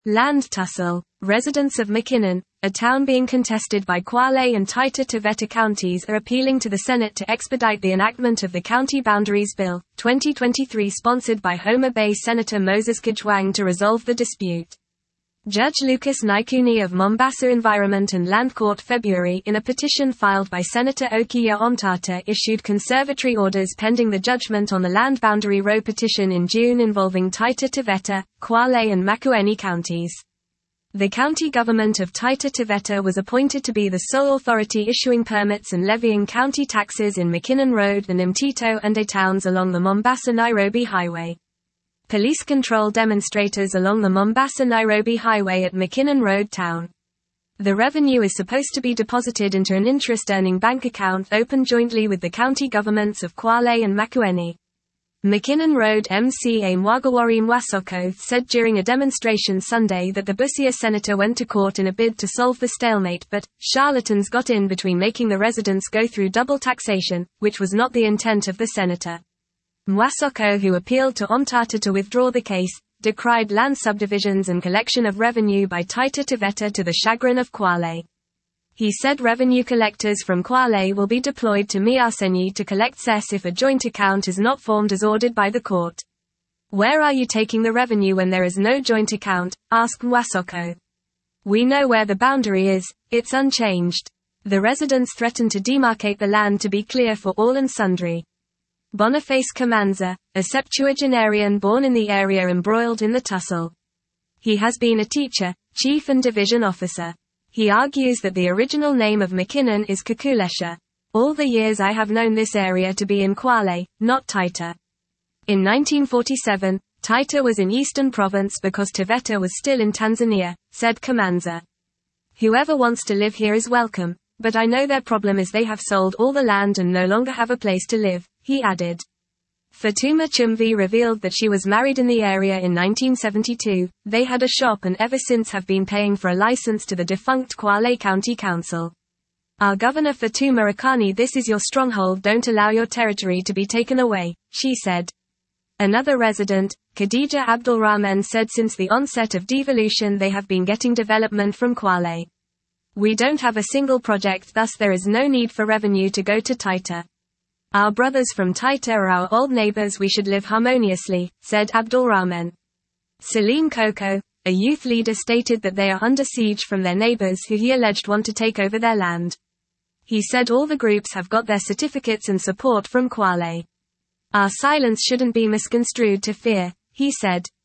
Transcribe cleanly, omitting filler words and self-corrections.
Land tussle. Residents of McKinnon, a town being contested by Kwale and Taita Taveta counties, are appealing to the Senate to expedite the enactment of the County Boundaries Bill, 2023, sponsored by Homa Bay Senator Moses Kajwang, to resolve the dispute. Judge Lucas Naikuni of Mombasa Environment and Land Court February, in a petition filed by Senator Okiya Omtata, issued conservatory orders pending the judgment on the land boundary row petition in June involving Taita Taveta, Kwale and Makueni counties. The county government of Taita Taveta was appointed to be the sole authority issuing permits and levying county taxes in McKinnon Road and Mtito and A towns along the Mombasa-Nairobi Highway. Police control demonstrators along the Mombasa-Nairobi Highway at McKinnon Road town. The revenue is supposed to be deposited into an interest-earning bank account opened jointly with the county governments of Kwale and Makueni. McKinnon Road MCA Mwagawari Mwasoko said during a demonstration Sunday that the Busia senator went to court in a bid to solve the stalemate, but charlatans got in between, making the residents go through double taxation, which was not the intent of the senator. Mwasoko, who appealed to Omtata to withdraw the case, decried land subdivisions and collection of revenue by Taita Taveta to the chagrin of Kwale. He said revenue collectors from Kwale will be deployed to Miasenyi to collect cess if a joint account is not formed as ordered by the court. "Where are you taking the revenue when there is no joint account?" asked Mwasoko. "We know where the boundary is, it's unchanged." The residents threatened to demarcate the land to be clear for all and sundry. Boniface Kamanza, a septuagenarian born in the area, embroiled in the tussle. He has been a teacher, chief and division officer. He argues that the original name of McKinnon is Kukulesha. "All the years I have known this area to be in Kwale, not Taita. In 1947, Taita was in Eastern Province because Taveta was still in Tanzania," said Kamanza. "Whoever wants to live here is welcome, but I know their problem is they have sold all the land and no longer have a place to live," he added. Fatuma Chumvi revealed that she was married in the area in 1972. They had a shop and ever since have been paying for a license to the defunct Kwale County Council. "Our Governor Fatuma Akani, this is your stronghold, don't allow your territory to be taken away," she said. Another resident, Khadija Abdulrahman, said since the onset of devolution they have been getting development from Kwale. "We don't have a single project, thus there is no need for revenue to go to Taita. Our brothers from Taita are our old neighbors, we should live harmoniously," said Abdul Rahman. Salim Koko, a youth leader, stated that they are under siege from their neighbors who he alleged want to take over their land. He said all the groups have got their certificates and support from Kwale. "Our silence shouldn't be misconstrued to fear," he said.